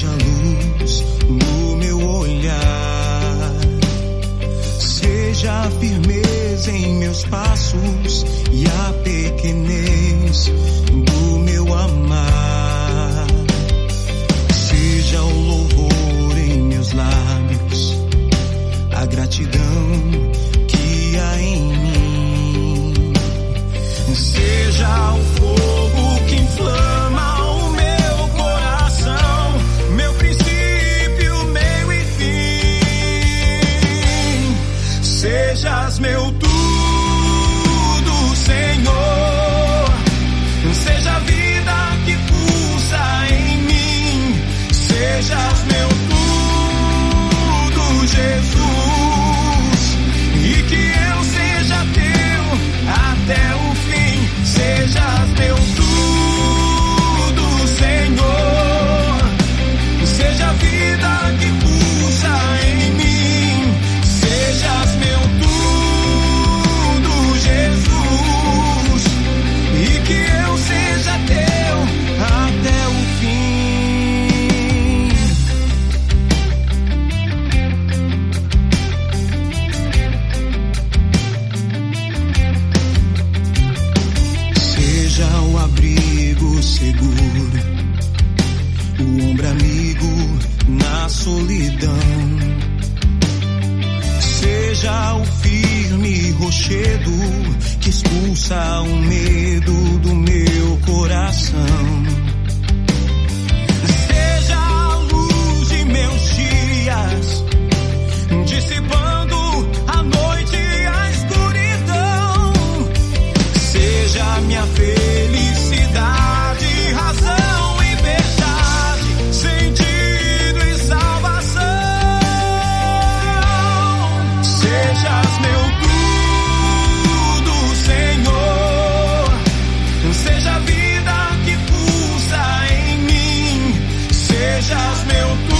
Seja a luz no meu olhar, seja a firmeza em meus passos e a pequenez do meu amar. Seja o louvor em meus lábios, a gratidão que há em mim. Seja o fogo que inflama o meu coração, meu princípio, meio e fim. Sejas meu tudo, Senhor. Seja a vida que pulsa em mim. Sejas meu tudo, Jesus. E que eu seja teu até o fim. Sejas meu tudo, Senhor. Seja a vida que pulsa em mim. Sejas meu tudo, Jesus. E que eu seja teu até o fim. Seja o abrigo seguro, o ombro amigo na solidão. Seja o firme rochedo que expulsa o medo do meu coração. Seja a luz de meus dias, dissipando a noite e a escuridão. Seja a minha felicidade, razão e verdade, sentido e salvação. Sejas meu tudo, Senhor. Seja a vida que pulsa em mim. Sejas meu tudo.